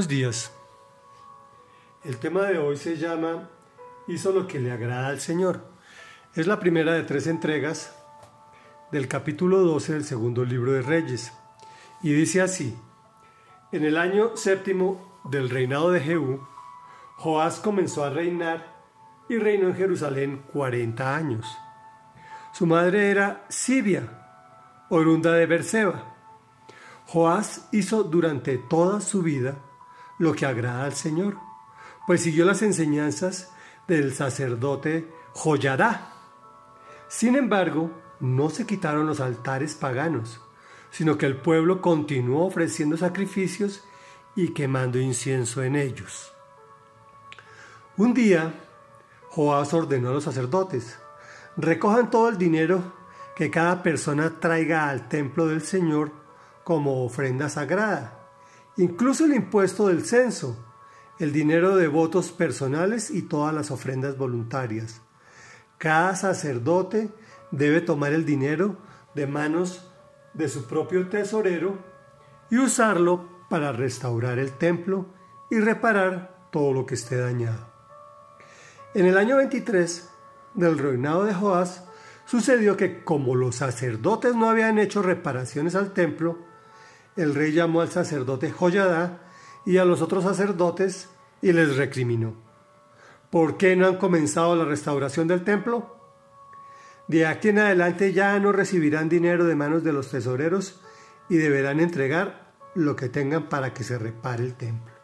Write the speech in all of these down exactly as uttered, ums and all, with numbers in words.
Buenos días. El tema de hoy se llama Hizo lo que le agrada al Señor. Es la primera de tres entregas del capítulo doce del segundo libro de Reyes. Y dice así: En el año séptimo del reinado de Jehú, Joás comenzó a reinar y reinó en Jerusalén cuarenta años. Su madre era Sibia, oriunda de Berseba. Joás hizo durante toda su vida lo que agrada al Señor, pues siguió las enseñanzas del sacerdote Joyadá. Sin embargo, no se quitaron los altares paganos, sino que el pueblo continuó ofreciendo sacrificios y quemando incienso en ellos. Un día, Joás ordenó a los sacerdotes: recojan todo el dinero que cada persona traiga al templo del Señor como ofrenda sagrada, incluso el impuesto del censo, el dinero de votos personales y todas las ofrendas voluntarias. Cada sacerdote debe tomar el dinero de manos de su propio tesorero y usarlo para restaurar el templo y reparar todo lo que esté dañado. En el año veintitrés del reinado de Joás, sucedió que, como los sacerdotes no habían hecho reparaciones al templo, el rey llamó al sacerdote Joyadá y a los otros sacerdotes y les recriminó: ¿por qué no han comenzado la restauración del templo? De aquí en adelante ya no recibirán dinero de manos de los tesoreros y deberán entregar lo que tengan para que se repare el templo.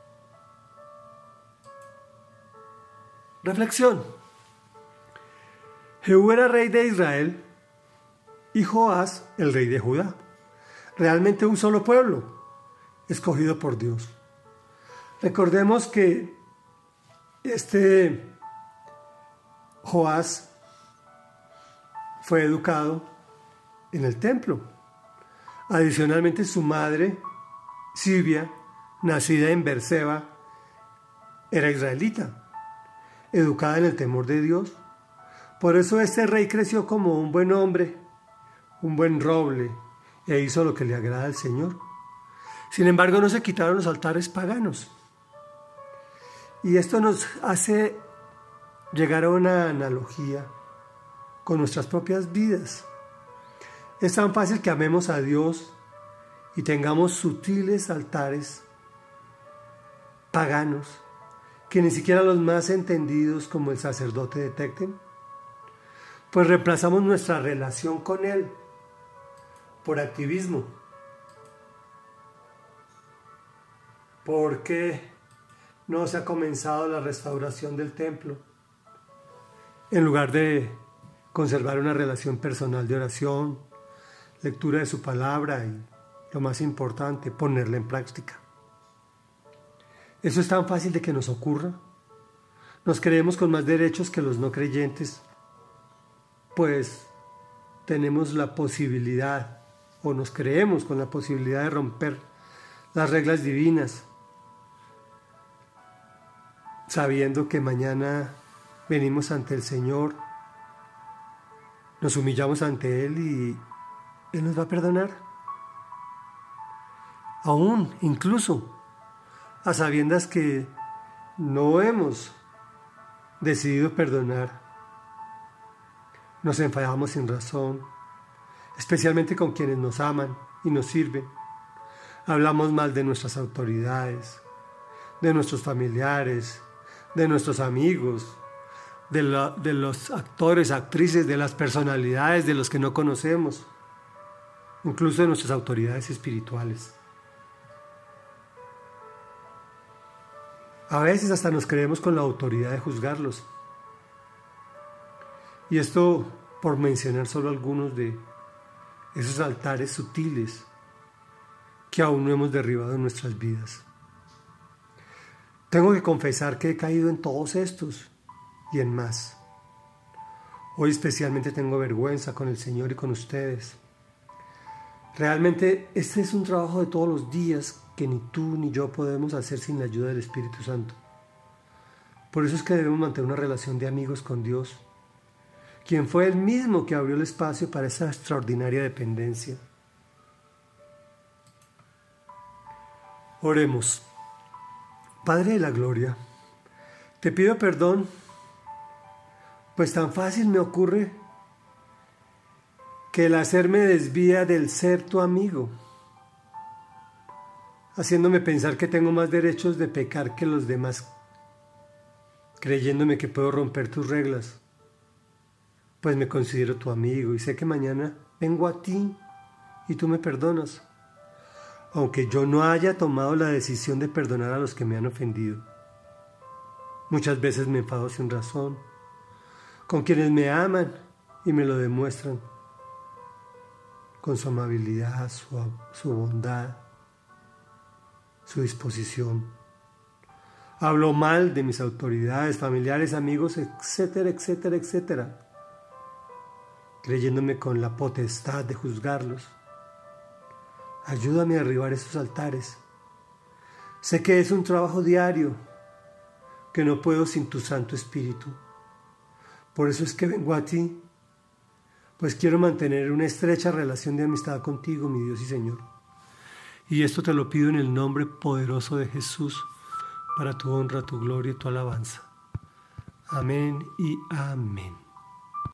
Reflexión. Jehú era rey de Israel y Joás el rey de Judá. Realmente un solo pueblo, escogido por Dios. Recordemos que este Joás fue educado en el templo. Adicionalmente, su madre, Sibia, nacida en Berseba, era israelita, educada en el temor de Dios. Por eso este rey creció como un buen hombre, un buen roble, e hizo lo que le agrada al Señor. Sin embargo, no se quitaron los altares paganos. Y esto nos hace llegar a una analogía con nuestras propias vidas. Es tan fácil que amemos a Dios y tengamos sutiles altares paganos que ni siquiera los más entendidos como el sacerdote detecten, pues reemplazamos nuestra relación con Él por activismo. ¿Por qué no se ha comenzado la restauración del templo? En lugar de conservar una relación personal de oración, lectura de su palabra y, lo más importante, ponerla en práctica. Eso es tan fácil de que nos ocurra. Nos creemos con más derechos que los no creyentes, pues tenemos la posibilidad, o nos creemos con la posibilidad de romper las reglas divinas, sabiendo que mañana venimos ante el Señor, nos humillamos ante Él y Él nos va a perdonar. Aún, incluso, a sabiendas que no hemos decidido perdonar, nos enfadamos sin razón, especialmente con quienes nos aman y nos sirven. Hablamos mal de nuestras autoridades, de nuestros familiares, de nuestros amigos, de, la, de los actores, actrices, de las personalidades de los que no conocemos, incluso de nuestras autoridades espirituales. A veces hasta nos creemos con la autoridad de juzgarlos. Y esto por mencionar solo algunos de esos altares sutiles que aún no hemos derribado en nuestras vidas. Tengo que confesar que he caído en todos estos y en más. Hoy especialmente tengo vergüenza con el Señor y con ustedes. Realmente este es un trabajo de todos los días que ni tú ni yo podemos hacer sin la ayuda del Espíritu Santo. Por eso es que debemos mantener una relación de amigos con Dios, quien fue el mismo que abrió el espacio para esa extraordinaria dependencia. Oremos. Padre de la gloria, te pido perdón, pues tan fácil me ocurre que el hacer me desvía del ser tu amigo, haciéndome pensar que tengo más derechos de pecar que los demás, creyéndome que puedo romper tus reglas, pues me considero tu amigo y sé que mañana vengo a ti y tú me perdonas, aunque yo no haya tomado la decisión de perdonar a los que me han ofendido. Muchas veces me enfado sin razón, con quienes me aman y me lo demuestran, con su amabilidad, su, su bondad, su disposición. Hablo mal de mis autoridades, familiares, amigos, etcétera, etcétera, etcétera, creyéndome con la potestad de juzgarlos. Ayúdame a derribar esos altares. Sé que es un trabajo diario, que no puedo sin tu Santo Espíritu. Por eso es que vengo a ti, pues quiero mantener una estrecha relación de amistad contigo, mi Dios y Señor. Y esto te lo pido en el nombre poderoso de Jesús, para tu honra, tu gloria y tu alabanza. Amén y amén.